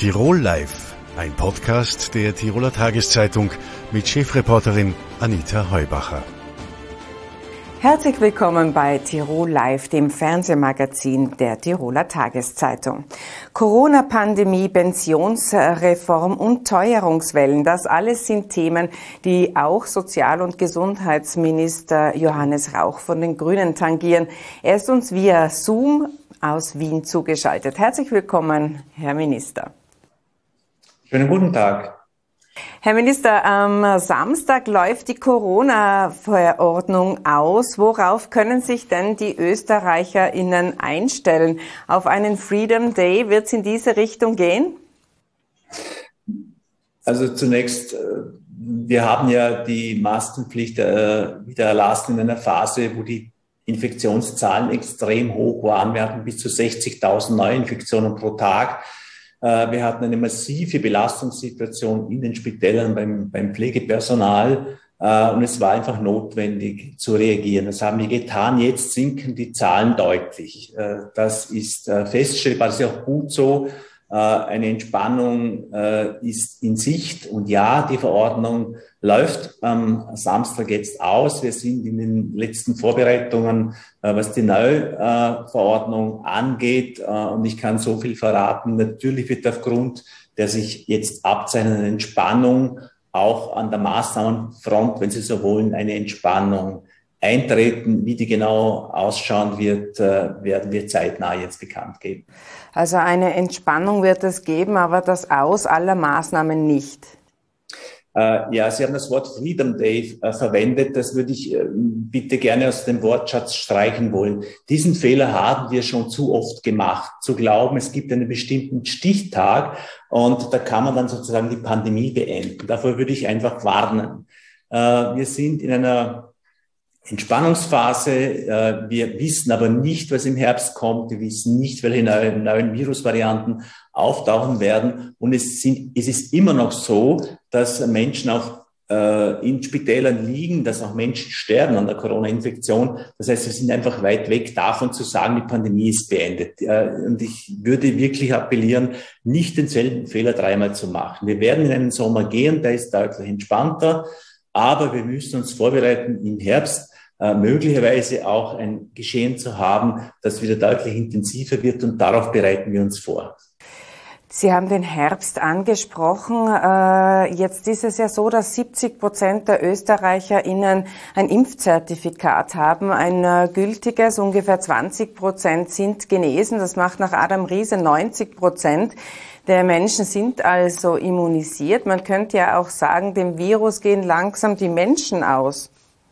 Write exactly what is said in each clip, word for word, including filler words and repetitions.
Tirol Live, ein Podcast der Tiroler Tageszeitung mit Chefreporterin Anita Heubacher. Herzlich willkommen bei Tirol Live, dem Fernsehmagazin der Tiroler Tageszeitung. Corona-Pandemie, Pensionsreform und Teuerungswellen, das alles sind Themen, die auch Sozial- und Gesundheitsminister Johannes Rauch von den Grünen tangieren. Er ist uns via Zoom aus Wien zugeschaltet. Herzlich willkommen, Herr Minister. Schönen guten Tag. Herr Minister, am Samstag läuft die Corona-Verordnung aus. Worauf können sich denn die ÖsterreicherInnen einstellen? Auf einen Freedom Day wird es in diese Richtung gehen? Also zunächst, wir haben ja die Maskenpflicht wieder erlassen in einer Phase, wo die Infektionszahlen extrem hoch waren. Wir hatten bis zu sechzigtausend Neuinfektionen pro Tag. Wir hatten eine massive Belastungssituation in den Spitälern beim, beim Pflegepersonal und es war einfach notwendig zu reagieren. Das haben wir getan. Jetzt sinken die Zahlen deutlich. Das ist feststellbar, das ist auch gut so. Eine Entspannung ist in Sicht und ja, die Verordnung läuft am Samstag jetzt aus. Wir sind in den letzten Vorbereitungen, was die neue Verordnung angeht, und ich kann so viel verraten. Natürlich wird aufgrund der sich jetzt abzeichnenden Entspannung auch an der Maßnahmenfront, wenn Sie so wollen, eine Entspannung eintreten. Wie die genau ausschauen wird, werden wir zeitnah jetzt bekannt geben. Also eine Entspannung wird es geben, aber das Aus aller Maßnahmen nicht. Äh, ja, Sie haben das Wort Freedom Day äh, verwendet. Das würde ich äh, bitte gerne aus dem Wortschatz streichen wollen. Diesen Fehler haben wir schon zu oft gemacht, zu glauben, es gibt einen bestimmten Stichtag und da kann man dann sozusagen die Pandemie beenden. Davor würde ich einfach warnen. Äh, wir sind in einer Entspannungsphase. Wir wissen aber nicht, was im Herbst kommt. Wir wissen nicht, welche neuen, neuen Virusvarianten auftauchen werden. Und es sind, es ist immer noch so, dass Menschen auch äh, in Spitälern liegen, dass auch Menschen sterben an der Corona-Infektion. Das heißt, wir sind einfach weit weg davon zu sagen, die Pandemie ist beendet. Äh, und ich würde wirklich appellieren, nicht denselben Fehler dreimal zu machen. Wir werden in einen Sommer gehen, der ist deutlich entspannter. Aber wir müssen uns vorbereiten, im Herbst äh, möglicherweise auch ein Geschehen zu haben, das wieder deutlich intensiver wird, und darauf bereiten wir uns vor. Sie haben den Herbst angesprochen. Äh, jetzt ist es ja so, dass siebzig Prozent der ÖsterreicherInnen ein Impfzertifikat haben, ein äh, gültiges. Ungefähr zwanzig Prozent sind genesen. Das macht nach Adam Riese neunzig Prozent. Der Menschen sind also immunisiert. Man könnte ja auch sagen, dem Virus gehen langsam die Menschen aus.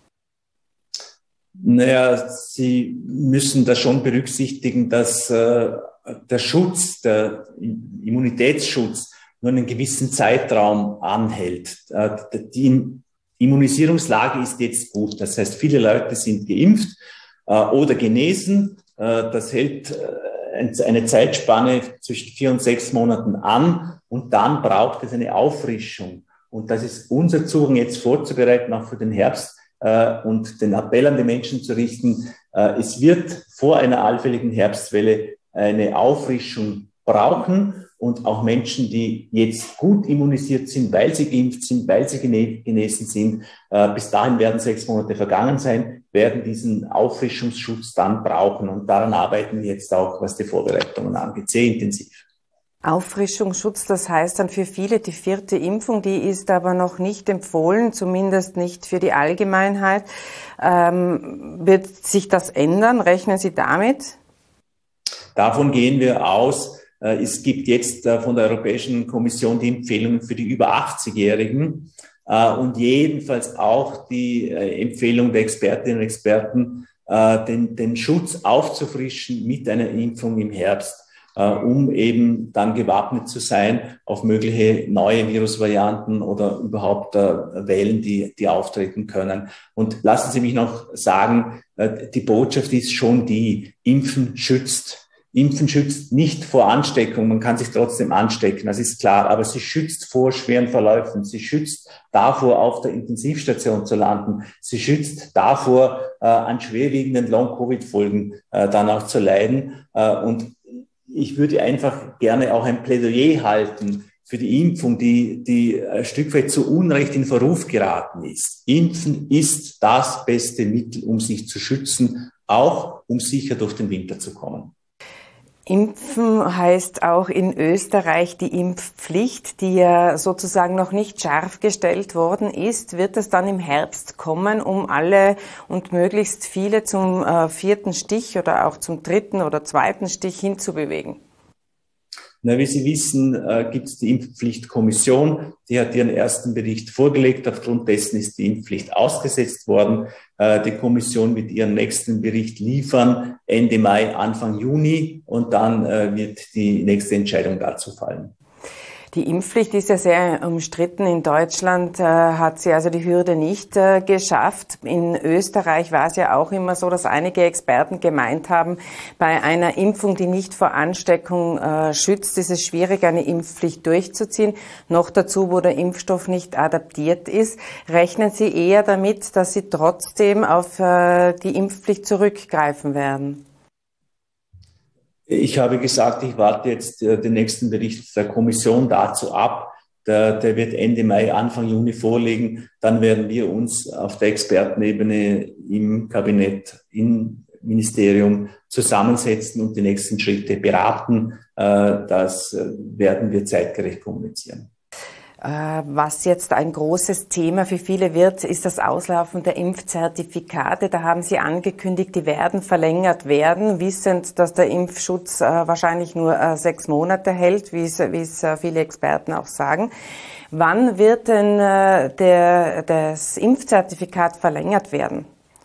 Naja, Sie müssen da schon berücksichtigen, dass äh, der Schutz, der Immunitätsschutz nur einen gewissen Zeitraum anhält. Äh, die Immunisierungslage ist jetzt gut. Das heißt, viele Leute sind geimpft äh, oder genesen. Äh, das hält äh, eine Zeitspanne zwischen vier und sechs Monaten an, und dann braucht es eine Auffrischung. Und das ist unser Zugang, jetzt vorzubereiten, auch für den Herbst, äh, und den Appell an die Menschen zu richten. Äh, es wird vor einer allfälligen Herbstwelle eine Auffrischung brauchen, und auch Menschen, die jetzt gut immunisiert sind, weil sie geimpft sind, weil sie genesen sind, äh, bis dahin werden sechs Monate vergangen sein, werden diesen Auffrischungsschutz dann brauchen. Und daran arbeiten wir jetzt auch, was die Vorbereitungen angeht, sehr intensiv. Auffrischungsschutz, das heißt dann für viele die vierte Impfung, die ist aber noch nicht empfohlen, zumindest nicht für die Allgemeinheit. Ähm, wird sich das ändern? Rechnen Sie damit? Davon gehen wir aus. Es gibt jetzt von der Europäischen Kommission die Empfehlungen für die über achtzig-Jährigen und jedenfalls auch die Empfehlung der Expertinnen und Experten, den, den Schutz aufzufrischen mit einer Impfung im Herbst, um eben dann gewappnet zu sein auf mögliche neue Virusvarianten oder überhaupt Wellen, die, die auftreten können. Und lassen Sie mich noch sagen, die Botschaft ist schon die: Impfen schützt. Impfen schützt nicht vor Ansteckung, man kann sich trotzdem anstecken, das ist klar, aber sie schützt vor schweren Verläufen, sie schützt davor, auf der Intensivstation zu landen, sie schützt davor, äh, an schwerwiegenden Long-Covid-Folgen äh, dann auch zu leiden. Äh, und ich würde einfach gerne auch ein Plädoyer halten für die Impfung, die, die ein Stück weit zu Unrecht in Verruf geraten ist. Impfen ist das beste Mittel, um sich zu schützen, auch um sicher durch den Winter zu kommen. Impfen heißt auch in Österreich die Impfpflicht, die ja sozusagen noch nicht scharf gestellt worden ist. Wird es dann im Herbst kommen, um alle und möglichst viele zum äh, vierten Stich oder auch zum dritten oder zweiten Stich hinzubewegen? Na, wie Sie wissen, äh, gibt es die Impfpflichtkommission, die hat ihren ersten Bericht vorgelegt. Aufgrund dessen ist die Impfpflicht ausgesetzt worden. Äh, die Kommission wird ihren nächsten Bericht liefern, Ende Mai, Anfang Juni, und dann äh, wird die nächste Entscheidung dazu fallen. Die Impfpflicht ist ja sehr umstritten. In Deutschland äh, hat sie also die Hürde nicht äh, geschafft. In Österreich war es ja auch immer so, dass einige Experten gemeint haben, bei einer Impfung, die nicht vor Ansteckung äh, schützt, ist es schwierig, eine Impfpflicht durchzuziehen. Noch dazu, wo der Impfstoff nicht adaptiert ist. Rechnen Sie eher damit, dass Sie trotzdem auf äh, die Impfpflicht zurückgreifen werden? Ich habe gesagt, ich warte jetzt äh, den nächsten Bericht der Kommission dazu ab. Der, der wird Ende Mai, Anfang Juni vorliegen. Dann werden wir uns auf der Expertenebene im Kabinett, im Ministerium zusammensetzen und die nächsten Schritte beraten. Äh, das werden wir zeitgerecht kommunizieren. Was jetzt ein großes Thema für viele wird, ist das Auslaufen der Impfzertifikate. Da haben Sie angekündigt, die werden verlängert werden, wissend, dass der Impfschutz wahrscheinlich nur sechs Monate hält, wie es, wie es viele Experten auch sagen. Wann wird denn der, das Impfzertifikat verlängert werden?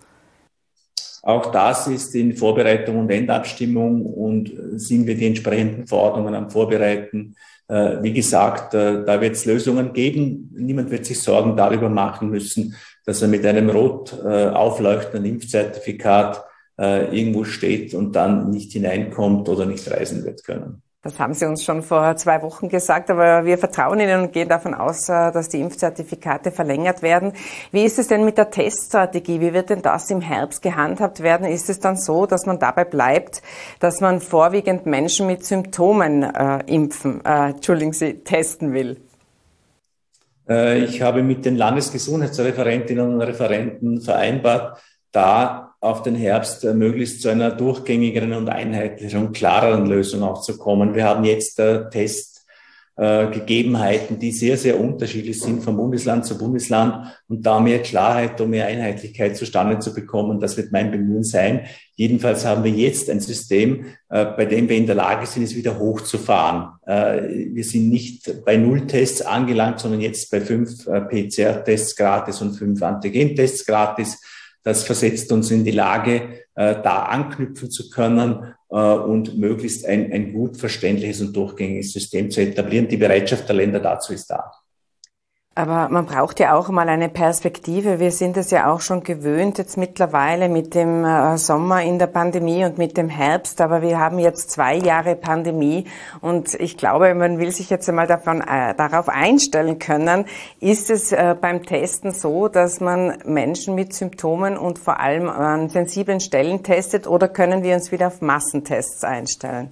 Auch das ist in Vorbereitung und Endabstimmung und sind wir die entsprechenden Verordnungen am Vorbereiten. Äh, wie gesagt, äh, da wird es Lösungen geben. Niemand wird sich Sorgen darüber machen müssen, dass er mit einem rot äh, aufleuchtenden Impfzertifikat äh, irgendwo steht und dann nicht hineinkommt oder nicht reisen wird können. Das haben Sie uns schon vor zwei Wochen gesagt, aber wir vertrauen Ihnen und gehen davon aus, dass die Impfzertifikate verlängert werden. Wie ist es denn mit der Teststrategie? Wie wird denn das im Herbst gehandhabt werden? Ist es dann so, dass man dabei bleibt, dass man vorwiegend Menschen mit Symptomen äh, impfen, äh, Entschuldigen Sie, testen will? Äh, ich habe mit den Landesgesundheitsreferentinnen und Referenten vereinbart, da auf den Herbst äh, möglichst zu einer durchgängigeren und einheitlicheren und klareren Lösung auch zu kommen. Wir haben jetzt äh, Testgegebenheiten, äh, die sehr, sehr unterschiedlich sind von Bundesland zu Bundesland, und da mehr Klarheit und mehr Einheitlichkeit zustande zu bekommen, das wird mein Bemühen sein. Jedenfalls haben wir jetzt ein System, äh, bei dem wir in der Lage sind, es wieder hochzufahren. Äh, wir sind nicht bei null Tests angelangt, sondern jetzt bei fünf äh, P C R-Tests gratis und fünf Antigen-Tests gratis. Das versetzt uns in die Lage, äh, da anknüpfen zu können äh, und möglichst ein, ein gut verständliches und durchgängiges System zu etablieren. Die Bereitschaft der Länder dazu ist da. Aber man braucht ja auch mal eine Perspektive. Wir sind es ja auch schon gewöhnt jetzt mittlerweile mit dem Sommer in der Pandemie und mit dem Herbst. Aber wir haben jetzt zwei Jahre Pandemie und ich glaube, man will sich jetzt einmal davon, äh, darauf einstellen können. Ist es äh, beim Testen so, dass man Menschen mit Symptomen und vor allem an sensiblen Stellen testet, oder können wir uns wieder auf Massentests einstellen?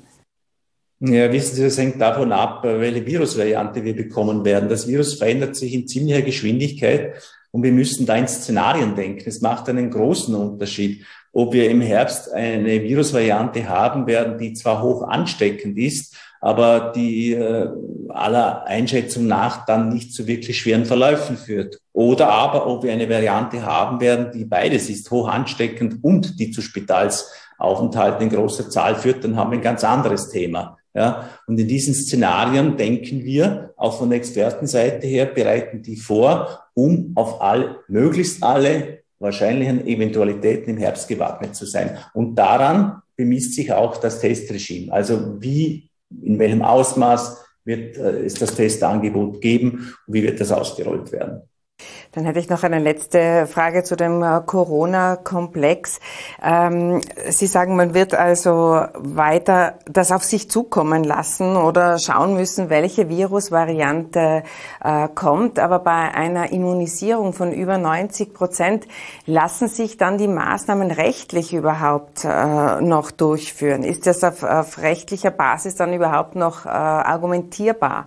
Ja, wissen Sie, das hängt davon ab, welche Virusvariante wir bekommen werden. Das Virus verändert sich in ziemlicher Geschwindigkeit und wir müssen da in Szenarien denken. Es macht einen großen Unterschied, ob wir im Herbst eine Virusvariante haben werden, die zwar hoch ansteckend ist, aber die äh, aller Einschätzung nach dann nicht zu wirklich schweren Verläufen führt. Oder aber, ob wir eine Variante haben werden, die beides ist, hoch ansteckend und die zu Spitalsaufenthalten in großer Zahl führt, dann haben wir ein ganz anderes Thema. Ja, und in diesen Szenarien denken wir, auch von der Expertenseite her, bereiten die vor, um auf all, möglichst alle wahrscheinlichen Eventualitäten im Herbst gewappnet zu sein. Und daran bemisst sich auch das Testregime. Also wie, in welchem Ausmaß wird äh, es das Testangebot geben und wie wird das ausgerollt werden? Dann hätte ich noch eine letzte Frage zu dem Corona-Komplex. Ähm, Sie sagen, man wird also weiter das auf sich zukommen lassen oder schauen müssen, welche Virusvariante äh, kommt. Aber bei einer Immunisierung von über neunzig Prozent lassen sich dann die Maßnahmen rechtlich überhaupt äh, noch durchführen? Ist das auf, auf rechtlicher Basis dann überhaupt noch äh, argumentierbar?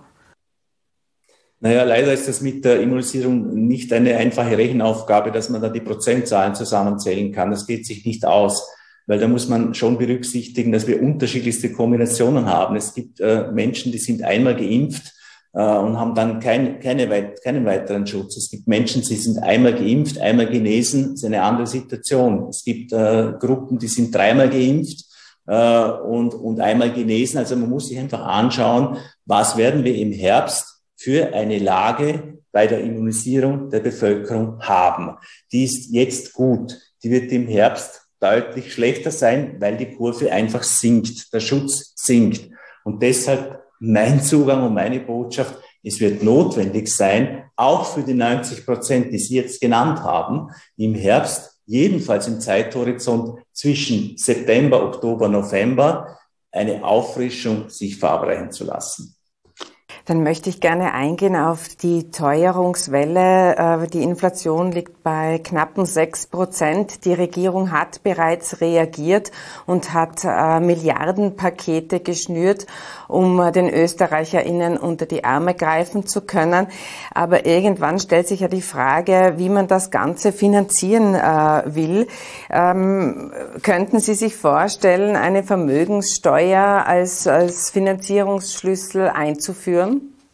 Naja, leider ist das mit der Immunisierung nicht eine einfache Rechenaufgabe, dass man da die Prozentzahlen zusammenzählen kann. Das geht sich nicht aus, weil da muss man schon berücksichtigen, dass wir unterschiedlichste Kombinationen haben. Es gibt äh, Menschen, die sind einmal geimpft äh, und haben dann kein, keine weit, keinen weiteren Schutz. Es gibt Menschen, die sind einmal geimpft, einmal genesen. Das ist eine andere Situation. Es gibt äh, Gruppen, die sind dreimal geimpft äh, und, und einmal genesen. Also man muss sich einfach anschauen, was werden wir im Herbst für eine Lage bei der Immunisierung der Bevölkerung haben. Die ist jetzt gut. Die wird im Herbst deutlich schlechter sein, weil die Kurve einfach sinkt. Der Schutz sinkt. Und deshalb mein Zugang und meine Botschaft, es wird notwendig sein, auch für die neunzig Prozent, die Sie jetzt genannt haben, im Herbst, jedenfalls im Zeithorizont zwischen September, Oktober, November, eine Auffrischung sich verabreichen zu lassen. Dann möchte ich gerne eingehen auf die Teuerungswelle. Die Inflation liegt bei knappen sechs Prozent. Die Regierung hat bereits reagiert und hat Milliardenpakete geschnürt, um den ÖsterreicherInnen unter die Arme greifen zu können. Aber irgendwann stellt sich ja die Frage, wie man das Ganze finanzieren will. Ähm, könnten Sie sich vorstellen, eine Vermögenssteuer als, als Finanzierungsschlüssel einzuführen?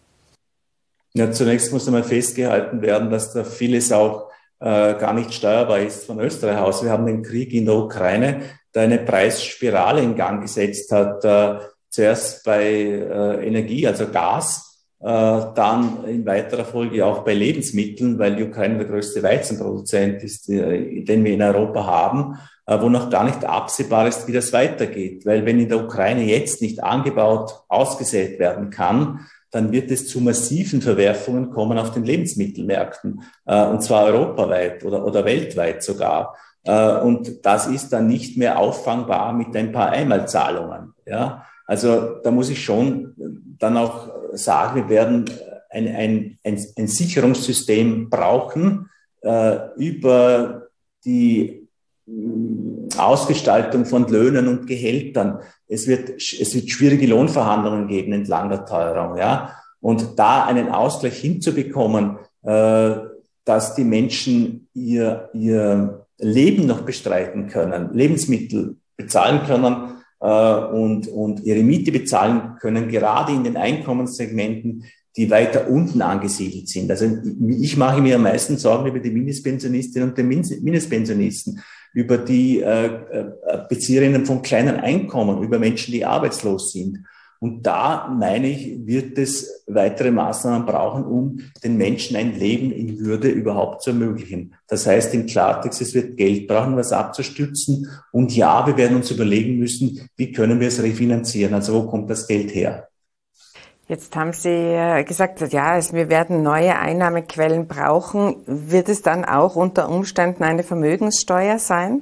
Ja, zunächst muss einmal festgehalten werden, dass da vieles auch äh, gar nicht steuerbar ist von Österreich aus. Wir haben den Krieg in der Ukraine, der eine Preisspirale in Gang gesetzt hat, äh, zuerst bei äh, Energie, also Gas, äh, dann in weiterer Folge auch bei Lebensmitteln, weil die Ukraine der größte Weizenproduzent ist, äh, den wir in Europa haben, äh, wo noch gar nicht absehbar ist, wie das weitergeht. Weil wenn in der Ukraine jetzt nicht angebaut, ausgesät werden kann, dann wird es zu massiven Verwerfungen kommen auf den Lebensmittelmärkten, äh, und zwar europaweit oder, oder weltweit sogar. Äh, und das ist dann nicht mehr auffangbar mit ein paar Einmalzahlungen. Ja? Also da muss ich schon dann auch sagen, wir werden ein, ein, ein, ein Sicherungssystem brauchen äh, über die Ausgestaltung von Löhnen und Gehältern. Es wird, es wird schwierige Lohnverhandlungen geben entlang der Teuerung, ja. Und da einen Ausgleich hinzubekommen, äh, dass die Menschen ihr, ihr Leben noch bestreiten können, Lebensmittel bezahlen können, äh, und, und ihre Miete bezahlen können, gerade in den Einkommenssegmenten, die weiter unten angesiedelt sind. Also ich mache mir am meisten Sorgen über die Mindestpensionistinnen und den Mindestpensionisten, über die äh, Bezieherinnen von kleinen Einkommen, über Menschen, die arbeitslos sind. Und da, meine ich, wird es weitere Maßnahmen brauchen, um den Menschen ein Leben in Würde überhaupt zu ermöglichen. Das heißt im Klartext, es wird Geld brauchen, was abzustützen. Und ja, wir werden uns überlegen müssen, wie können wir es refinanzieren? Also wo kommt das Geld her? Jetzt haben Sie gesagt, ja, wir werden neue Einnahmequellen brauchen. Wird es dann auch unter Umständen eine Vermögenssteuer sein?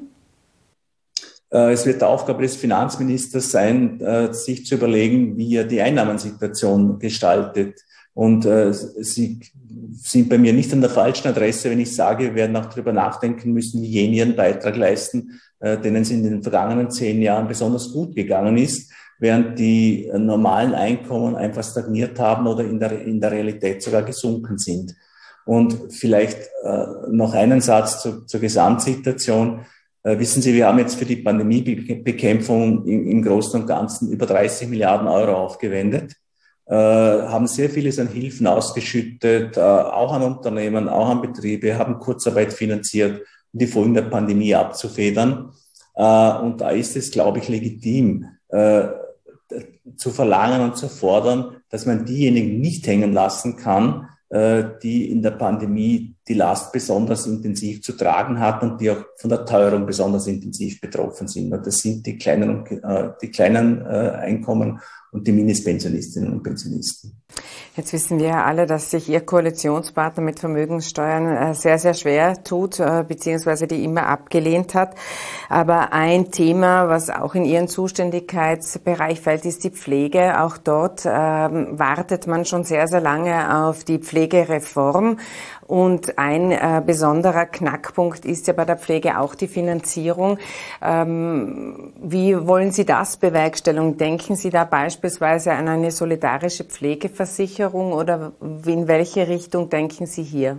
Es wird die Aufgabe des Finanzministers sein, sich zu überlegen, wie er die Einnahmensituation gestaltet. Und Sie sind bei mir nicht an der falschen Adresse, wenn ich sage, wir werden auch darüber nachdenken müssen, wie jene ihren Beitrag leisten, denen es in den vergangenen zehn Jahren besonders gut gegangen ist, während die normalen Einkommen einfach stagniert haben oder in der, in der Realität sogar gesunken sind. Und vielleicht äh, noch einen Satz zu, zur Gesamtsituation. Äh, wissen Sie, wir haben jetzt für die Pandemiebekämpfung im, im Großen und Ganzen über dreißig Milliarden Euro aufgewendet, äh, haben sehr vieles an Hilfen ausgeschüttet, äh, auch an Unternehmen, auch an Betriebe, haben Kurzarbeit finanziert, um die Folgen der Pandemie abzufedern. Äh, und da ist es, glaube ich, legitim, äh, zu verlangen und zu fordern, dass man diejenigen nicht hängen lassen kann, äh, die in der Pandemie die Last besonders intensiv zu tragen hatten und die auch von der Teuerung besonders intensiv betroffen sind. Und das sind die kleinen, äh, die kleinen äh, Einkommen und die Mindestpensionistinnen und Pensionisten. Jetzt wissen wir ja alle, dass sich Ihr Koalitionspartner mit Vermögenssteuern sehr, sehr schwer tut, beziehungsweise die immer abgelehnt hat. Aber ein Thema, was auch in Ihren Zuständigkeitsbereich fällt, ist die Pflege. Auch dort ähm, wartet man schon sehr, sehr lange auf die Pflegereform. Und ein äh, besonderer Knackpunkt ist ja bei der Pflege auch die Finanzierung. Ähm, wie wollen Sie das bewerkstelligen? Denken Sie da beispielsweise an eine solidarische Pflegeversicherung oder in welche Richtung denken Sie hier?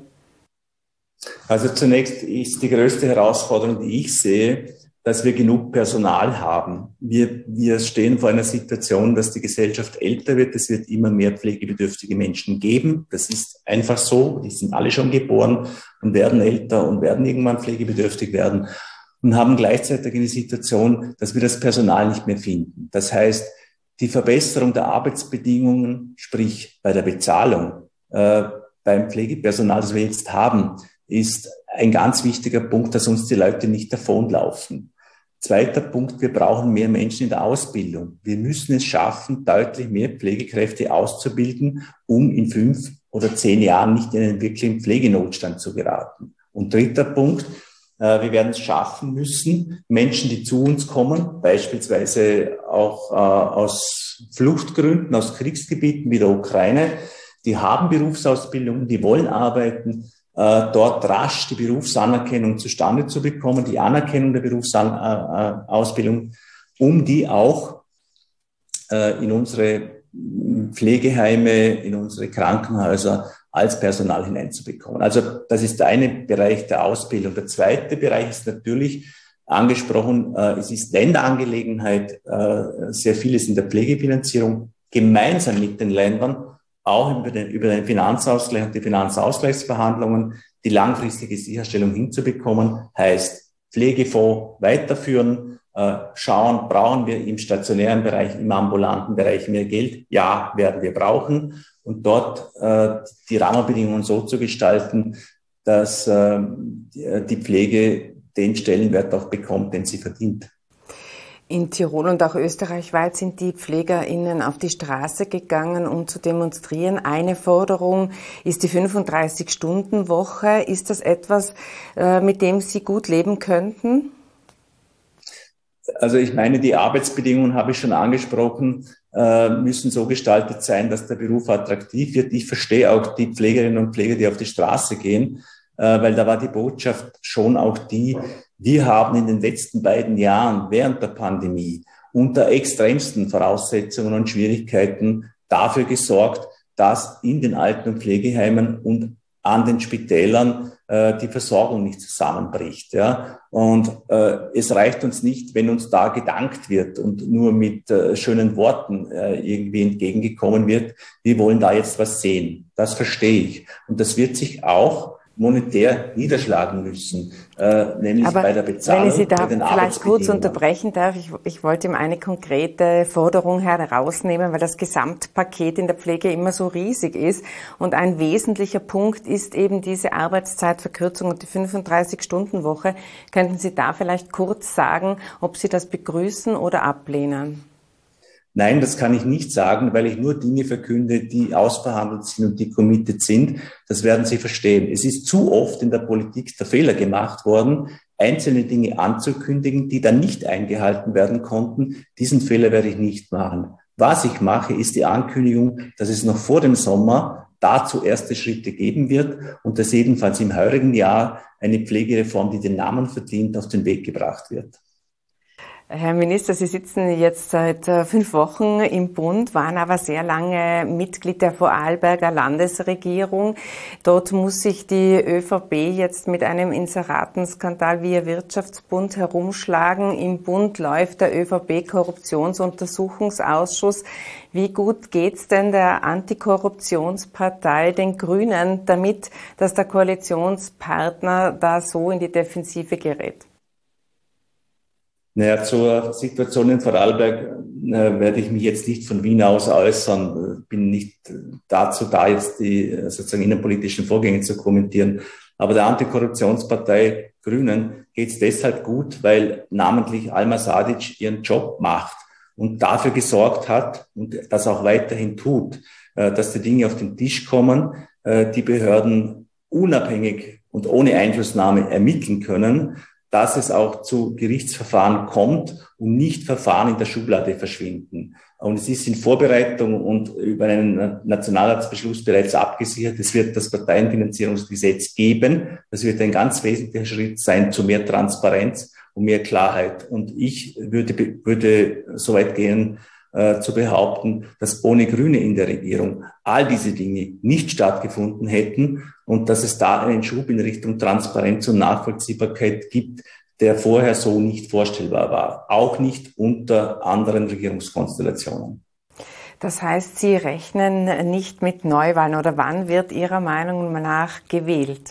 Also zunächst ist die größte Herausforderung, die ich sehe, dass wir genug Personal haben. Wir, wir stehen vor einer Situation, dass die Gesellschaft älter wird. Es wird immer mehr pflegebedürftige Menschen geben. Das ist einfach so. Die sind alle schon geboren und werden älter und werden irgendwann pflegebedürftig werden und haben gleichzeitig eine Situation, dass wir das Personal nicht mehr finden. Das heißt, die Verbesserung der Arbeitsbedingungen, sprich bei der Bezahlung, äh, beim Pflegepersonal, das wir jetzt haben, ist ein ganz wichtiger Punkt, dass uns die Leute nicht davonlaufen. Zweiter Punkt, wir brauchen mehr Menschen in der Ausbildung. Wir müssen es schaffen, deutlich mehr Pflegekräfte auszubilden, um in fünf oder zehn Jahren nicht in einen wirklichen Pflegenotstand zu geraten. Und dritter Punkt, wir werden es schaffen müssen, Menschen, die zu uns kommen, beispielsweise auch aus Fluchtgründen, aus Kriegsgebieten wie der Ukraine, die haben Berufsausbildung, die wollen arbeiten, dort rasch die Berufsanerkennung zustande zu bekommen, die Anerkennung der Berufsausbildung, um die auch in unsere Pflegeheime, in unsere Krankenhäuser als Personal hineinzubekommen. Also das ist der eine Bereich der Ausbildung. Der zweite Bereich ist natürlich angesprochen, es ist Länderangelegenheit, sehr vieles in der Pflegefinanzierung gemeinsam mit den Ländern, auch über den, über den Finanzausgleich und die Finanzausgleichsverhandlungen, die langfristige Sicherstellung hinzubekommen, heißt Pflegefonds weiterführen, äh, schauen, brauchen wir im stationären Bereich, im ambulanten Bereich mehr Geld? Ja, werden wir brauchen. Und dort äh, die Rahmenbedingungen so zu gestalten, dass äh, die Pflege den Stellenwert auch bekommt, den sie verdient. In Tirol und auch österreichweit sind die PflegerInnen auf die Straße gegangen, um zu demonstrieren. Eine Forderung ist die fünfunddreißig-Stunden-Woche. Ist das etwas, mit dem Sie gut leben könnten? Also ich meine, die Arbeitsbedingungen habe ich schon angesprochen, müssen so gestaltet sein, dass der Beruf attraktiv wird. Ich verstehe auch die Pflegerinnen und Pfleger, die auf die Straße gehen, weil da war die Botschaft schon auch die, wir haben in den letzten beiden Jahren während der Pandemie unter extremsten Voraussetzungen und Schwierigkeiten dafür gesorgt, dass in den Alten- und Pflegeheimen und an den Spitälern äh, die Versorgung nicht zusammenbricht. Ja? Und äh, es reicht uns nicht, wenn uns da gedankt wird und nur mit äh, schönen Worten äh, irgendwie entgegengekommen wird. Wir wollen da jetzt was sehen. Das verstehe ich. Und das wird sich auch monetär niederschlagen müssen, äh, nämlich Aber bei der Bezahlung. Wenn ich Sie da bei den vielleicht kurz unterbrechen darf, ich, ich wollte ihm eine konkrete Forderung herausnehmen, weil das Gesamtpaket in der Pflege immer so riesig ist und ein wesentlicher Punkt ist eben diese Arbeitszeitverkürzung und die fünfunddreißig-Stunden-Woche. Könnten Sie da vielleicht kurz sagen, ob Sie das begrüßen oder ablehnen? Nein, das kann ich nicht sagen, weil ich nur Dinge verkünde, die ausverhandelt sind und die committed sind. Das werden Sie verstehen. Es ist zu oft in der Politik der Fehler gemacht worden, einzelne Dinge anzukündigen, die dann nicht eingehalten werden konnten. Diesen Fehler werde ich nicht machen. Was ich mache, ist die Ankündigung, dass es noch vor dem Sommer dazu erste Schritte geben wird und dass jedenfalls im heurigen Jahr eine Pflegereform, die den Namen verdient, auf den Weg gebracht wird. Herr Minister, Sie sitzen jetzt seit fünf Wochen im Bund, waren aber sehr lange Mitglied der Vorarlberger Landesregierung. Dort muss sich die ÖVP jetzt mit einem Inseratenskandal via Wirtschaftsbund herumschlagen. Im Bund läuft der ÖVP-Korruptionsuntersuchungsausschuss. Wie gut geht's denn der Antikorruptionspartei, den Grünen, damit, dass der Koalitionspartner da so in die Defensive gerät? Naja, zur Situation in Vorarlberg äh, werde ich mich jetzt nicht von Wien aus äußern. Bin nicht dazu da, jetzt die äh, sozusagen innenpolitischen Vorgänge zu kommentieren. Aber der Antikorruptionspartei Grünen geht es deshalb gut, weil namentlich Alma Sadic ihren Job macht und dafür gesorgt hat und das auch weiterhin tut, dass die Dinge auf den Tisch kommen, die Behörden unabhängig und ohne Einflussnahme ermitteln können, dass es auch zu Gerichtsverfahren kommt und nicht Verfahren in der Schublade verschwinden. Und es ist in Vorbereitung und über einen Nationalratsbeschluss bereits abgesichert. Es wird das Parteienfinanzierungsgesetz geben. Das wird ein ganz wesentlicher Schritt sein zu mehr Transparenz und mehr Klarheit. Und ich würde, würde so weit gehen, äh, zu behaupten, dass ohne Grüne in der Regierung all diese Dinge nicht stattgefunden hätten und dass es da einen Schub in Richtung Transparenz und Nachvollziehbarkeit gibt, der vorher so nicht vorstellbar war, auch nicht unter anderen Regierungskonstellationen. Das heißt, Sie rechnen nicht mit Neuwahlen oder wann wird Ihrer Meinung nach gewählt?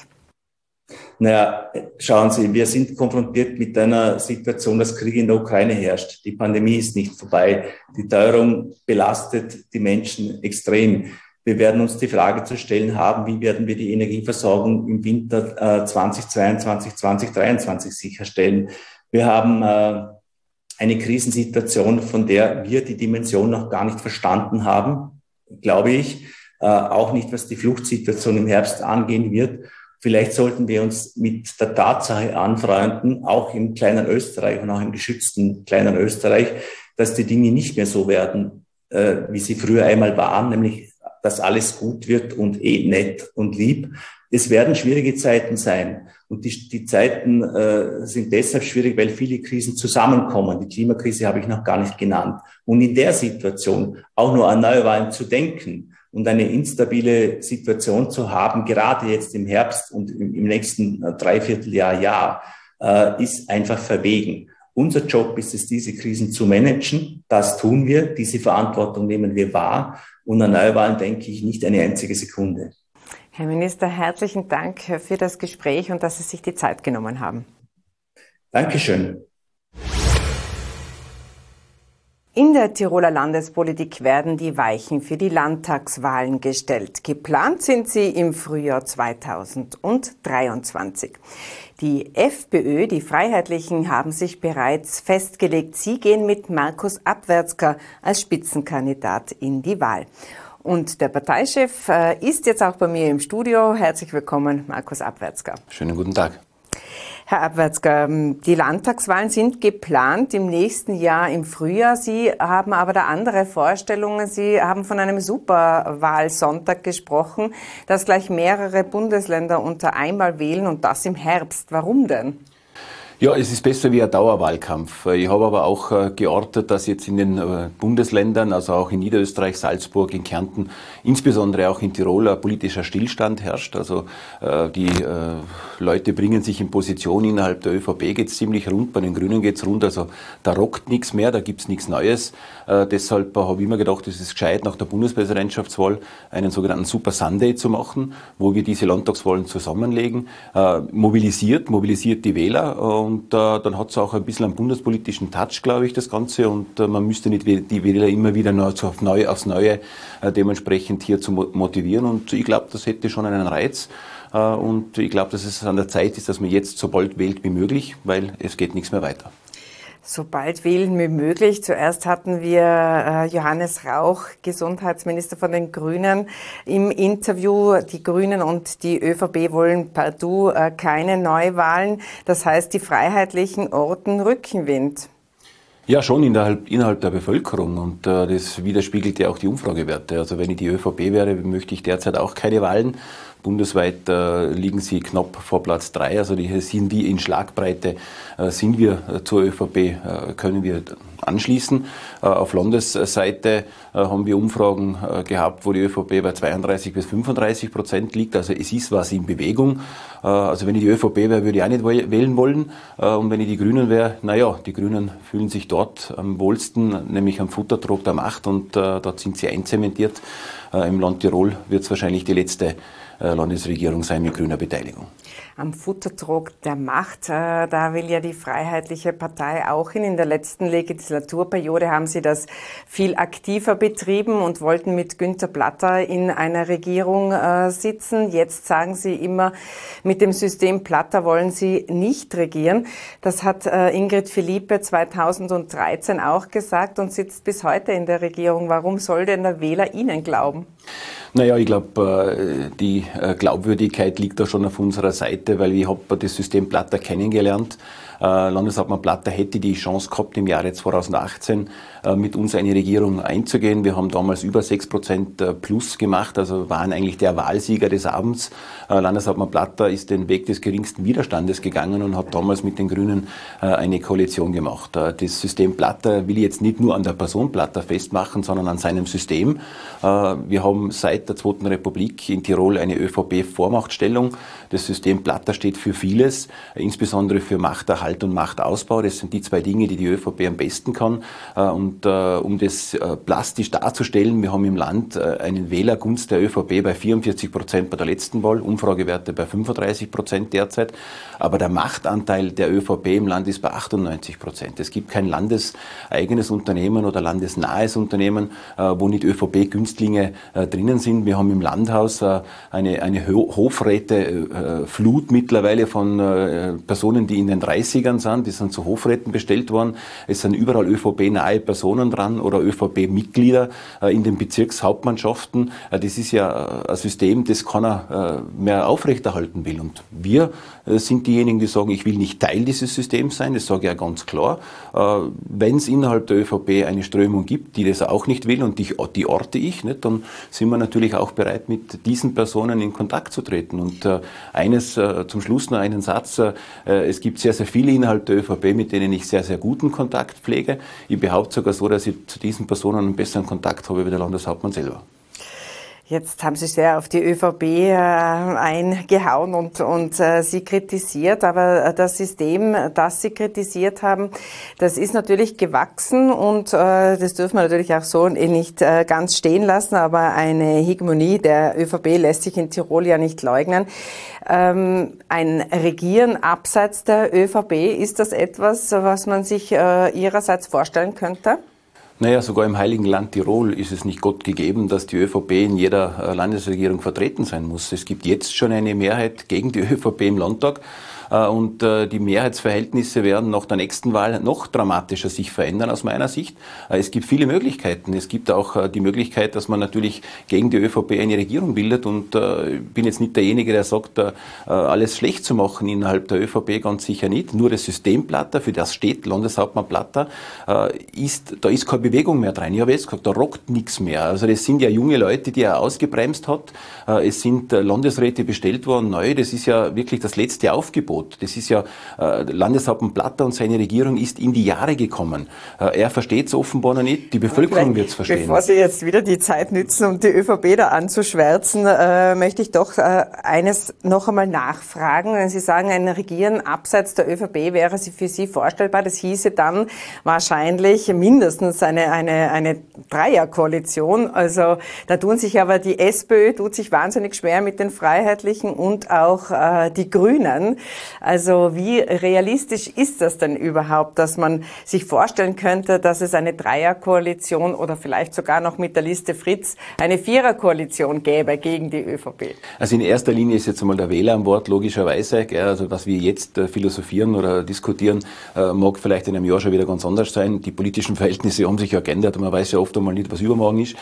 Naja, schauen Sie, wir sind konfrontiert mit einer Situation, dass Krieg in der Ukraine herrscht. Die Pandemie ist nicht vorbei. Die Teuerung belastet die Menschen extrem. Wir werden uns die Frage zu stellen haben, wie werden wir die Energieversorgung im Winter äh, zweitausendzweiundzwanzig, zweitausenddreiundzwanzig sicherstellen. Wir haben äh, eine Krisensituation, von der wir die Dimension noch gar nicht verstanden haben, glaube ich. Äh, auch nicht, was die Fluchtsituation im Herbst angehen wird. Vielleicht sollten wir uns mit der Tatsache anfreunden, auch im kleinen Österreich und auch im geschützten kleinen Österreich, dass die Dinge nicht mehr so werden, äh, wie sie früher einmal waren, nämlich dass alles gut wird und eh nett und lieb. Es werden schwierige Zeiten sein. Und die, die Zeiten äh, sind deshalb schwierig, weil viele Krisen zusammenkommen. Die Klimakrise habe ich noch gar nicht genannt. Und in der Situation auch nur an Neuwahlen zu denken und eine instabile Situation zu haben, gerade jetzt im Herbst und im, im nächsten Dreivierteljahr, Jahr, äh, ist einfach verwegen. Unser Job ist es, diese Krisen zu managen. Das tun wir. Diese Verantwortung nehmen wir wahr. Und an Neuwahlen denke ich nicht eine einzige Sekunde. Herr Minister, herzlichen Dank für das Gespräch und dass Sie sich die Zeit genommen haben. Dankeschön. In der Tiroler Landespolitik werden die Weichen für die Landtagswahlen gestellt. Geplant sind sie im Frühjahr zweitausenddreiundzwanzig. Die FPÖ, die Freiheitlichen, haben sich bereits festgelegt. Sie gehen mit Markus Abwärtsger als Spitzenkandidat in die Wahl. Und der Parteichef ist jetzt auch bei mir im Studio. Herzlich willkommen, Markus Abwärtsger. Schönen guten Tag. Herr Abwärtsger, die Landtagswahlen sind geplant im nächsten Jahr im Frühjahr. Sie haben aber da andere Vorstellungen. Sie haben von einem Superwahlsonntag gesprochen, dass gleich mehrere Bundesländer unter einmal wählen und das im Herbst. Warum denn? Ja, es ist besser wie ein Dauerwahlkampf. Ich habe aber auch äh, geortet, dass jetzt in den äh, Bundesländern, also auch in Niederösterreich, Salzburg, in Kärnten, insbesondere auch in Tirol, ein politischer Stillstand herrscht. Also äh, die äh, Leute bringen sich in Position. Innerhalb der ÖVP geht es ziemlich rund, bei den Grünen geht es rund. Also da rockt nichts mehr, da gibt es nichts Neues. Äh, deshalb äh, habe ich mir gedacht, es ist gescheit, nach der Bundespräsidentschaftswahl einen sogenannten Super Sunday zu machen, wo wir diese Landtagswahlen zusammenlegen. Äh, mobilisiert, mobilisiert die Wähler. Äh, Und äh, dann hat es auch ein bisschen einen bundespolitischen Touch, glaube ich, das Ganze. Und äh, man müsste nicht die Wähler immer wieder neu, auf neu, aufs Neue äh, dementsprechend hier zu motivieren. Und ich glaube, das hätte schon einen Reiz. Äh, und ich glaube, dass es an der Zeit ist, dass man jetzt so bald wählt wie möglich, weil es geht nichts mehr weiter. So bald wählen wie möglich. Zuerst hatten wir äh, Johannes Rauch, Gesundheitsminister von den Grünen, im Interview. Die Grünen und die ÖVP wollen partout äh, keine Neuwahlen. Das heißt, die Freiheitlichen orten Rückenwind. Ja, schon innerhalb, innerhalb der Bevölkerung und äh, das widerspiegelt ja auch die Umfragewerte. Also wenn ich die ÖVP wäre, möchte ich derzeit auch keine Wahlen. Bundesweit äh, liegen sie knapp vor Platz drei, also die sind wir in Schlagbreite, äh, sind wir äh, zur ÖVP, äh, können wir anschließen. Äh, auf Landesseite äh, haben wir Umfragen äh, gehabt, wo die ÖVP bei zweiunddreißig bis fünfunddreißig Prozent liegt, also es ist was in Bewegung. Äh, also wenn ich die ÖVP wäre, würde ich auch nicht wählen wollen. Äh, und wenn ich die Grünen wäre, naja, die Grünen fühlen sich dort am wohlsten, nämlich am Futtertrog der Macht und äh, dort sind sie einzementiert. Äh, Im Land Tirol wird es wahrscheinlich die letzte Landesregierung sein mit grüner Beteiligung. Am Futtertrog der Macht, äh, da will ja die Freiheitliche Partei auch hin. In der letzten Legislaturperiode haben sie das viel aktiver betrieben und wollten mit Günther Platter in einer Regierung äh, sitzen. Jetzt sagen sie immer, mit dem System Platter wollen sie nicht regieren. Das hat äh, Ingrid Philippe zweitausenddreizehn auch gesagt und sitzt bis heute in der Regierung. Warum soll denn der Wähler Ihnen glauben? Naja, ich glaube, die Glaubwürdigkeit liegt da schon auf unserer Seite, weil ich habe das System Platter kennengelernt. Landeshauptmann Platter hätte die Chance gehabt, im Jahre zweitausendachtzehn mit uns eine Regierung einzugehen. Wir haben damals über sechs Prozent plus gemacht, also waren eigentlich der Wahlsieger des Abends. Landeshauptmann Platter ist den Weg des geringsten Widerstandes gegangen und hat damals mit den Grünen eine Koalition gemacht. Das System Platter will ich jetzt nicht nur an der Person Platter festmachen, sondern an seinem System. Wir haben seit der Zweiten Republik in Tirol eine ÖVP-Vormachtstellung. Das System Platter steht für vieles, insbesondere für Machterhalt und Machtausbau. Das sind die zwei Dinge, die die ÖVP am besten kann. Und um das plastisch darzustellen, wir haben im Land einen Wählergunst der ÖVP bei vierundvierzig Prozent bei der letzten Wahl, Umfragewerte bei fünfunddreißig Prozent derzeit. Aber der Machtanteil der ÖVP im Land ist bei achtundneunzig Prozent. Es gibt kein landeseigenes Unternehmen oder landesnahes Unternehmen, wo nicht ÖVP-Günstlinge drinnen sind. Wir haben im Landhaus eine, eine Hofräteflut mittlerweile von Personen, die in den dreißigern sind, die sind zu Hofräten bestellt worden. Es sind überall ÖVP-nahe Personen dran oder ÖVP-Mitglieder in den Bezirkshauptmannschaften. Das ist ja ein System, das keiner mehr aufrechterhalten will. Und wir sind diejenigen, die sagen, ich will nicht Teil dieses Systems sein, das sage ich ja ganz klar. Wenn es innerhalb der ÖVP eine Strömung gibt, die das auch nicht will und die, die orte ich, nicht, dann sind wir natürlich auch bereit, mit diesen Personen in Kontakt zu treten. Und eines zum Schluss noch einen Satz, es gibt sehr, sehr viele innerhalb der ÖVP, mit denen ich sehr, sehr guten Kontakt pflege. Ich behaupte sogar so, dass ich zu diesen Personen einen besseren Kontakt habe wie der Landeshauptmann selber. Jetzt haben Sie sehr auf die ÖVP äh, eingehauen und, und äh, sie kritisiert, aber das System, das Sie kritisiert haben, das ist natürlich gewachsen und äh, das dürfen wir natürlich auch so nicht äh, ganz stehen lassen, aber eine Hegemonie der ÖVP lässt sich in Tirol ja nicht leugnen. Ähm, ein Regieren abseits der ÖVP, ist das etwas, was man sich äh, Ihrerseits vorstellen könnte? Naja, sogar im Heiligen Land Tirol ist es nicht Gott gegeben, dass die ÖVP in jeder Landesregierung vertreten sein muss. Es gibt jetzt schon eine Mehrheit gegen die ÖVP im Landtag. Und die Mehrheitsverhältnisse werden nach der nächsten Wahl noch dramatischer sich verändern aus meiner Sicht. Es gibt viele Möglichkeiten. Es gibt auch die Möglichkeit, dass man natürlich gegen die ÖVP eine Regierung bildet. Und ich bin jetzt nicht derjenige, der sagt, alles schlecht zu machen innerhalb der ÖVP, ganz sicher nicht. Nur das System Platter, für das steht Landeshauptmann Platter, ist, da ist keine Bewegung mehr drin. Ich habe jetzt gesagt, da rockt nichts mehr. Also das sind ja junge Leute, die er ausgebremst hat. Es sind Landesräte bestellt worden, neu. Das ist ja wirklich das letzte Aufgebot. Das ist ja, äh, Landeshauptmann Platter und seine Regierung ist in die Jahre gekommen. Äh, er versteht es offenbar noch nicht, die Bevölkerung wird es verstehen. Bevor Sie jetzt wieder die Zeit nützen, um die ÖVP da anzuschwärzen, äh, möchte ich doch äh, eines noch einmal nachfragen. Wenn Sie sagen, ein Regieren abseits der ÖVP wäre für Sie vorstellbar, das hieße dann wahrscheinlich mindestens eine, eine, eine Dreierkoalition. Also da tun sich aber die SPÖ, tut sich wahnsinnig schwer mit den Freiheitlichen und auch äh, die Grünen. Also wie realistisch ist das denn überhaupt, dass man sich vorstellen könnte, dass es eine Dreierkoalition oder vielleicht sogar noch mit der Liste Fritz eine Viererkoalition gäbe gegen die ÖVP? Also in erster Linie ist jetzt einmal der Wähler an Bord, logischerweise. Also was wir jetzt philosophieren oder diskutieren, mag vielleicht in einem Jahr schon wieder ganz anders sein. Die politischen Verhältnisse haben sich ja geändert und man weiß ja oft einmal nicht, was übermorgen ist.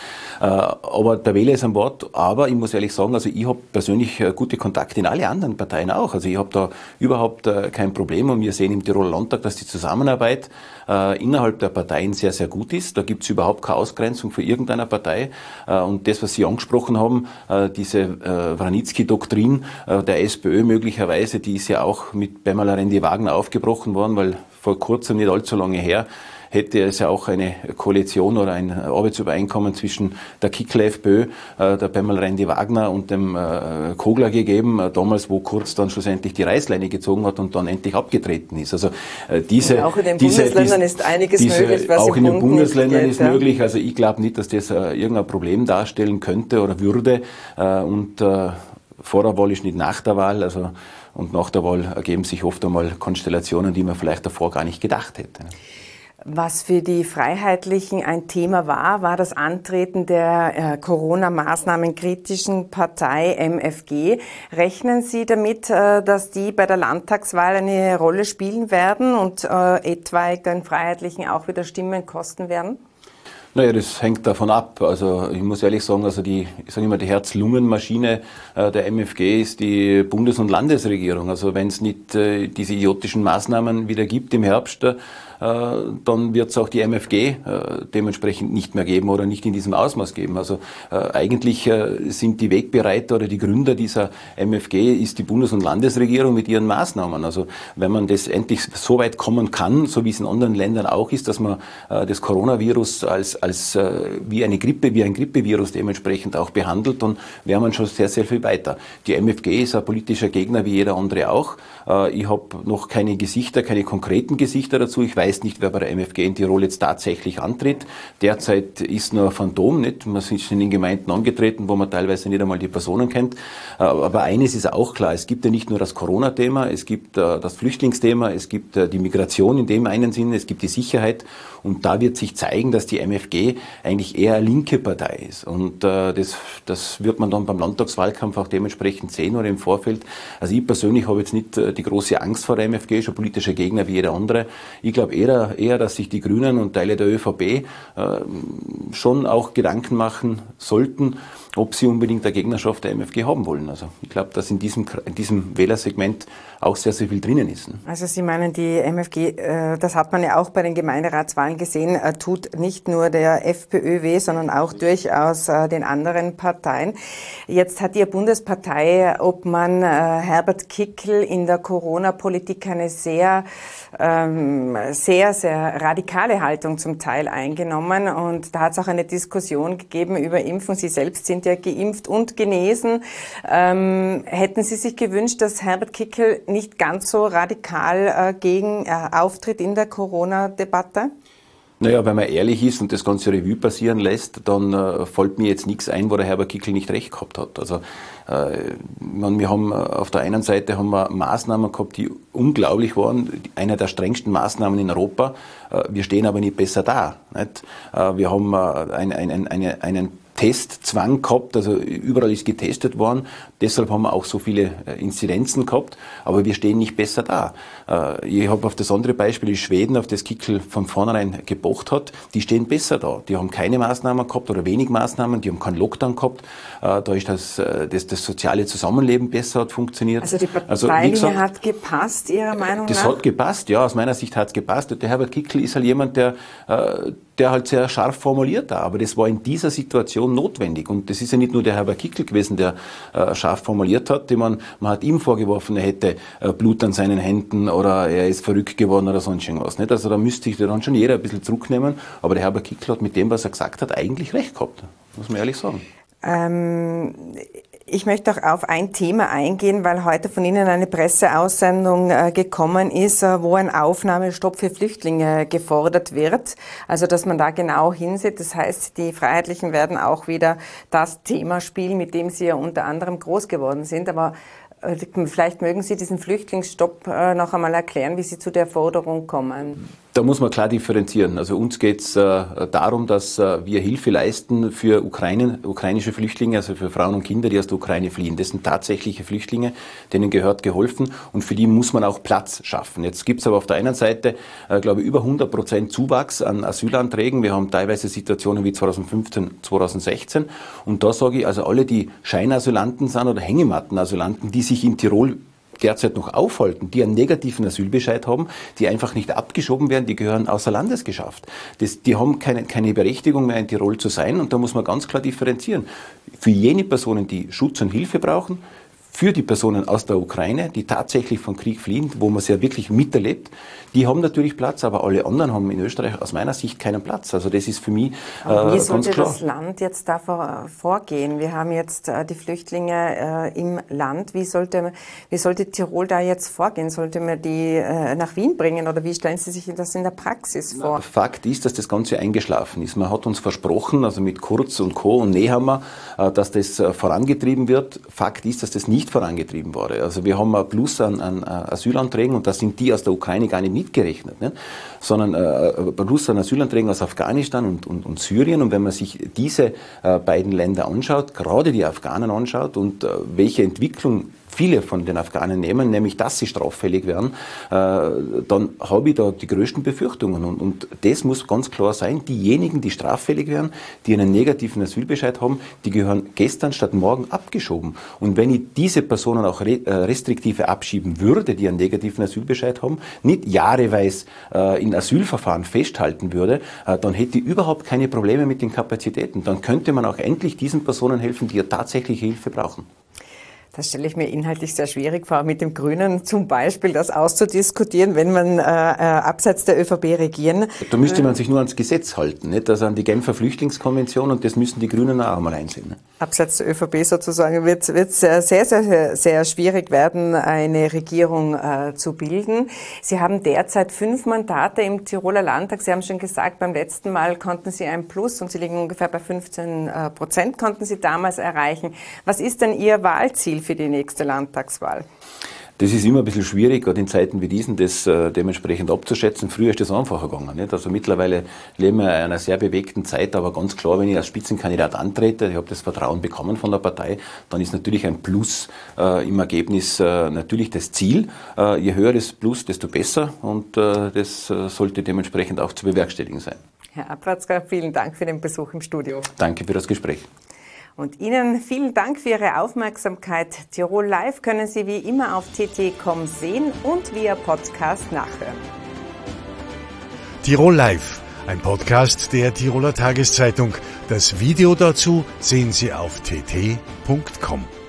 Aber der Wähler ist an Bord. Aber ich muss ehrlich sagen, also ich habe persönlich gute Kontakte in alle anderen Parteien auch. Also ich habe da überhaupt äh, kein Problem. Und wir sehen im Tiroler Landtag, dass die Zusammenarbeit äh, innerhalb der Parteien sehr, sehr gut ist. Da gibt es überhaupt keine Ausgrenzung für irgendeiner Partei. Äh, und das, was Sie angesprochen haben, äh, diese äh, Wranitzky-Doktrin äh, der SPÖ möglicherweise, die ist ja auch mit Pamela Rendi-Wagner aufgebrochen worden, weil vor kurzem, nicht allzu lange her, hätte es ja auch eine Koalition oder ein Arbeitsübereinkommen zwischen der Kickl-FPÖ, äh, der Pamela Rendi-Wagner und dem äh, Kogler gegeben, äh, damals, wo Kurz dann schlussendlich die Reißleine gezogen hat und dann endlich abgetreten ist. Also äh, diese, und auch in den diese, Bundesländern diese, ist einiges diese, möglich, was auch in den Bundesländern geht, ist ja. möglich. Also ich glaube nicht, dass das äh, irgendein Problem darstellen könnte oder würde. Äh, und äh, vor der Wahl ist nicht nach der Wahl. Also, und nach der Wahl ergeben sich oft einmal Konstellationen, die man vielleicht davor gar nicht gedacht hätte. Was für die Freiheitlichen ein Thema war, war das Antreten der äh, Corona-Maßnahmen kritischen Partei M F G. Rechnen Sie damit, äh, dass die bei der Landtagswahl eine Rolle spielen werden und äh, etwaig den Freiheitlichen auch wieder Stimmen kosten werden? Naja, das hängt davon ab. Also ich muss ehrlich sagen, also die, ich sage immer, die Herz-Lungen-Maschine äh, der M F G ist die Bundes- und Landesregierung. Also wenn es nicht äh, diese idiotischen Maßnahmen wieder gibt im Herbst, äh, dann wird es auch die M F G äh, dementsprechend nicht mehr geben oder nicht in diesem Ausmaß geben. Also äh, eigentlich äh, sind die Wegbereiter oder die Gründer dieser M F G ist die Bundes- und Landesregierung mit ihren Maßnahmen. Also wenn man das endlich so weit kommen kann, so wie es in anderen Ländern auch ist, dass man äh, das Coronavirus als als äh, wie eine Grippe, wie ein Grippevirus dementsprechend auch behandelt, dann wäre man schon sehr, sehr viel weiter. Die M F G ist ein politischer Gegner wie jeder andere auch. Äh, ich habe noch keine Gesichter, keine konkreten Gesichter dazu. Ich weiß nicht, wer bei der M F G in Tirol jetzt tatsächlich antritt. Derzeit ist nur ein Phantom, nicht? Man ist in den Gemeinden angetreten, wo man teilweise nicht einmal die Personen kennt. Äh, aber eines ist auch klar, es gibt ja nicht nur das Corona-Thema, es gibt äh, das Flüchtlingsthema, es gibt äh, die Migration in dem einen Sinne, es gibt die Sicherheit und da wird sich zeigen, dass die M F G eigentlich eher eine linke Partei ist. Und äh, das, das wird man dann beim Landtagswahlkampf auch dementsprechend sehen oder im Vorfeld. Also ich persönlich habe jetzt nicht äh, die große Angst vor der M F G, schon politischer Gegner wie jeder andere. Ich glaube eher, eher, dass sich die Grünen und Teile der ÖVP äh, schon auch Gedanken machen sollten, ob sie unbedingt eine Gegnerschaft der M F G haben wollen. Also ich glaube, dass in diesem, in diesem Wählersegment auch sehr, sehr viel drinnen ist. Also Sie meinen, die M F G, äh, das hat man ja auch bei den Gemeinderatswahlen gesehen, äh, tut nicht nur der FPÖ weh, sondern auch durchaus äh, den anderen Parteien. Jetzt hat Ihr Bundesparteiobmann äh, Herbert Kickl in der Corona-Politik eine sehr, ähm, sehr, sehr radikale Haltung zum Teil eingenommen. Und da hat es auch eine Diskussion gegeben über Impfen. Sie selbst sind ja geimpft und genesen. Ähm, hätten Sie sich gewünscht, dass Herbert Kickl nicht ganz so radikal äh, gegen äh, auftritt in der Corona-Debatte? Naja, wenn man ehrlich ist und das ganze Revue passieren lässt, dann äh, fällt mir jetzt nichts ein, wo der Herbert Kickl nicht recht gehabt hat. Also äh, man, wir haben äh, auf der einen Seite haben wir Maßnahmen gehabt, die unglaublich waren, einer der strengsten Maßnahmen in Europa. Äh, wir stehen aber nicht besser da. Nicht? Äh, wir haben äh, ein, ein, ein, eine, einen Testzwang gehabt, also überall ist getestet worden, deshalb haben wir auch so viele Inzidenzen gehabt, aber wir stehen nicht besser da. Ich habe auf das andere Beispiel, die Schweden, auf das Kickl von vornherein gepocht hat, die stehen besser da. Die haben keine Maßnahmen gehabt oder wenig Maßnahmen, die haben keinen Lockdown gehabt, da ist das, das, das soziale Zusammenleben besser hat funktioniert. Also die Parteilinie also, hat gepasst, Ihrer Meinung das nach? Das hat gepasst, ja, aus meiner Sicht hat es gepasst. Der Herbert Kickl ist halt jemand, der, der halt sehr scharf formuliert da, aber das war in dieser Situation notwendig. Und das ist ja nicht nur der Herbert Kickl gewesen, der äh, scharf formuliert hat. Man, man hat ihm vorgeworfen, er hätte äh, Blut an seinen Händen oder er ist verrückt geworden oder sonst irgendwas. Nicht? Also da müsste sich dann schon jeder ein bisschen zurücknehmen. Aber der Herbert Kickl hat mit dem, was er gesagt hat, eigentlich recht gehabt. Muss man ehrlich sagen. Ähm Ich möchte auch auf ein Thema eingehen, weil heute von Ihnen eine Presseaussendung äh, gekommen ist, äh, wo ein Aufnahmestopp für Flüchtlinge gefordert wird. Also, dass man da genau hinsieht. Das heißt, die Freiheitlichen werden auch wieder das Thema spielen, mit dem sie ja unter anderem groß geworden sind. Aber äh, vielleicht mögen Sie diesen Flüchtlingsstopp äh, noch einmal erklären, wie Sie zu der Forderung kommen. Da muss man klar differenzieren. Also uns geht es äh, darum, dass äh, wir Hilfe leisten für Ukraine, ukrainische Flüchtlinge, also für Frauen und Kinder, die aus der Ukraine fliehen. Das sind tatsächliche Flüchtlinge, denen gehört geholfen und für die muss man auch Platz schaffen. Jetzt gibt es aber auf der einen Seite, äh, glaube ich, über hundert Prozent Zuwachs an Asylanträgen. Wir haben teilweise Situationen wie zweitausendfünfzehn, zweitausendsechzehn und da sage ich, also alle, die Scheinasylanten sind oder Hängematten-Asylanten, die sich in Tirol derzeit noch aufhalten, die einen negativen Asylbescheid haben, die einfach nicht abgeschoben werden, die gehören außer Landes geschafft. Das, die haben keine, keine Berechtigung mehr in Tirol zu sein und da muss man ganz klar differenzieren. Für jene Personen, die Schutz und Hilfe brauchen, für die Personen aus der Ukraine, die tatsächlich vom Krieg fliehen, wo man es ja wirklich miterlebt, die haben natürlich Platz, aber alle anderen haben in Österreich aus meiner Sicht keinen Platz. Also das ist für mich äh, aber wie ganz sollte klar. das Land jetzt da vor, vorgehen? Wir haben jetzt äh, die Flüchtlinge äh, im Land. Wie sollte, wie sollte Tirol da jetzt vorgehen? Sollte man die äh, nach Wien bringen oder wie stellen Sie sich das in der Praxis vor? Fakt ist, dass das Ganze eingeschlafen ist. Man hat uns versprochen, also mit Kurz und Co. und Nehammer, äh, dass das äh, vorangetrieben wird. Fakt ist, dass das nicht vorangetrieben wurde. Also wir haben ein Plus an, an Asylanträgen und da sind die aus der Ukraine gar nicht mitgerechnet, ne? Sondern äh, Plus an Asylanträgen aus Afghanistan und, und, und Syrien. Und wenn man sich diese äh, beiden Länder anschaut, gerade die Afghanen anschaut und äh, welche Entwicklung viele von den Afghanen nehmen, nämlich dass sie straffällig werden, äh, dann habe ich da die größten Befürchtungen. Und, und das muss ganz klar sein, diejenigen, die straffällig werden, die einen negativen Asylbescheid haben, die gehören gestern statt morgen abgeschoben. Und wenn ich diese Personen auch re, äh, restriktive abschieben würde, die einen negativen Asylbescheid haben, nicht jahreweise äh, in Asylverfahren festhalten würde, äh, dann hätte ich überhaupt keine Probleme mit den Kapazitäten. Dann könnte man auch endlich diesen Personen helfen, die ja tatsächliche Hilfe brauchen. Das stelle ich mir inhaltlich sehr schwierig vor, mit dem Grünen zum Beispiel das auszudiskutieren, wenn man äh, abseits der ÖVP regieren. Da müsste man sich nur ans Gesetz halten, nicht? Also an die Genfer Flüchtlingskonvention, und das müssen die Grünen auch einmal einsehen. Ne? Abseits der ÖVP sozusagen wird es sehr, sehr, sehr, sehr schwierig werden, eine Regierung äh, zu bilden. Sie haben derzeit fünf Mandate im Tiroler Landtag. Sie haben schon gesagt, beim letzten Mal konnten Sie ein Plus und Sie liegen ungefähr bei fünfzehn Prozent, konnten Sie damals erreichen. Was ist denn Ihr Wahlziel für die nächste Landtagswahl? Das ist immer ein bisschen schwierig, gerade in Zeiten wie diesen, das äh, dementsprechend abzuschätzen. Früher ist das einfacher gegangen. Nicht? Also mittlerweile leben wir in einer sehr bewegten Zeit, aber ganz klar, wenn ich als Spitzenkandidat antrete, ich habe das Vertrauen bekommen von der Partei, dann ist natürlich ein Plus äh, im Ergebnis äh, natürlich das Ziel. Äh, je höher das Plus, desto besser, und äh, das äh, sollte dementsprechend auch zu bewerkstelligen sein. Herr Abratzka, vielen Dank für den Besuch im Studio. Danke für das Gespräch. Und Ihnen vielen Dank für Ihre Aufmerksamkeit. Tirol Live können Sie wie immer auf t t punkt com sehen und via Podcast nachhören. Tirol Live, ein Podcast der Tiroler Tageszeitung. Das Video dazu sehen Sie auf t t punkt com.